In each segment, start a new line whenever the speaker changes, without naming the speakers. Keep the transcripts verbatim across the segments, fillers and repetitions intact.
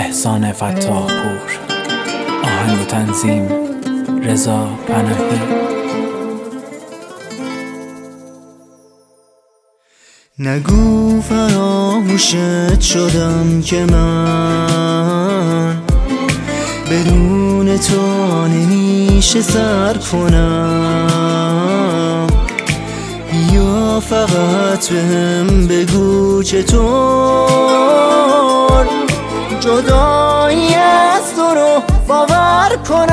احسان فتاح پور. آهنگ و تنظیم رضا پناهی.
نگو فراموشت شدم که من بدون تو نمیشه سر کنم. بیا فقط بهم بگو چطور جدایی از تو رو باور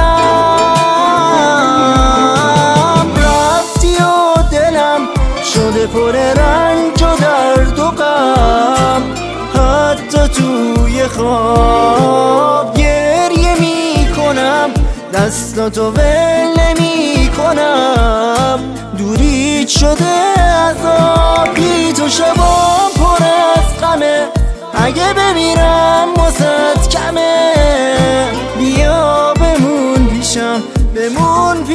کنم. رفتی و دلم شده پر رنج و درد و غم، حتی توی خواب گریه می کنم، دستاتو ول نمی کنم. دوریت شده عذابی تو شبام پر از غمه، اگه بمیرم واسه کمه. بیا بمون پیشم بمون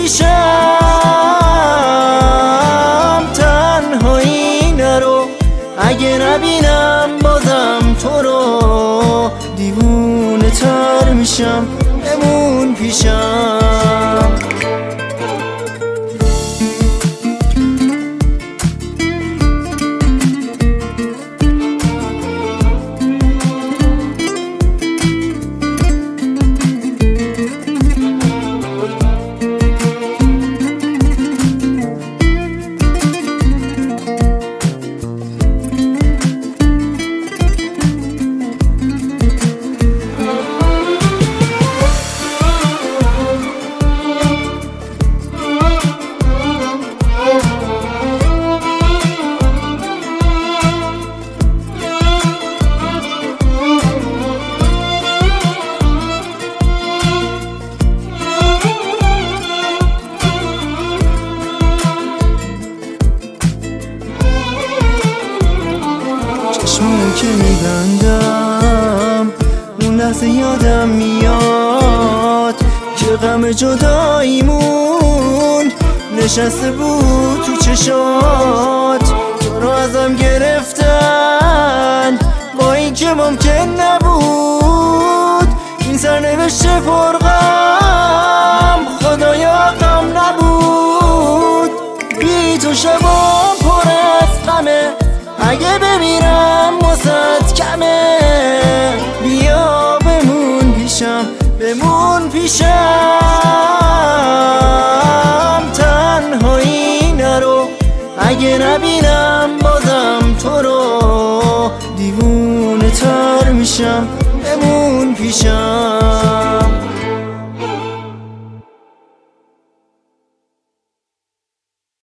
پیشم، تنهایی نرو، اگه نبینم بازم تو رو دیوونه تر میشم. بمون پیشم. چشمو که میبندم اون لحظه یادم میاد که غم جداییمون نشسته بود تو چشات. تو رو ازم گرفتن با این که ممکن نبود این سرنوشت پرغم خدایا غم نبود. بی تو شبام پر از غمه، اگه بمیرم واسه کمه. بیا بمون پیشم بمون پیشم، تنهایی نرو، اگه نبینم بازم تو رو دیوونه تر میشم. بمون پیشم.